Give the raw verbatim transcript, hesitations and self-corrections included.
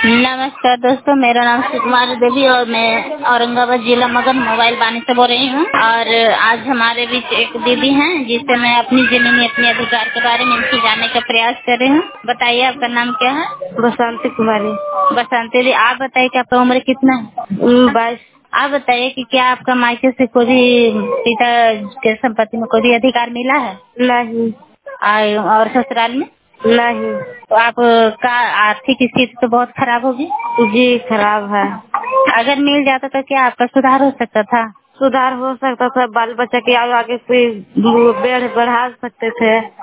नमस्कार दोस्तों, मेरा नाम सुकुमारी देवी और मैं औरंगाबाद जिला मगध मोबाइल बानी से बोल रही हूँ। और आज हमारे बीच एक दीदी हैं जिससे मैं अपनी जमीनी अपने अधिकार के बारे में इनसे जानने का प्रयास कर रही हूँ। बताइए, आपका नाम क्या है? बसंती कुमारी। बसंती दी, आप बताइए कि आपका उम्र कितना है? बाईस। आप बताइए कि क्या आपका मायके से कोई भी पिता के संपत्ति में कोई भी अधिकार मिला है? नहीं। आय- और ससुराल में? नहीं। तो आप का आर्थिक स्थिति तो बहुत खराब होगी। जी खराब है। अगर मिल जाता तो क्या आपका सुधार हो सकता था? सुधार हो सकता था, बाल बच्चा के आगे आगे कोई बेड़ बढ़ा सकते थे।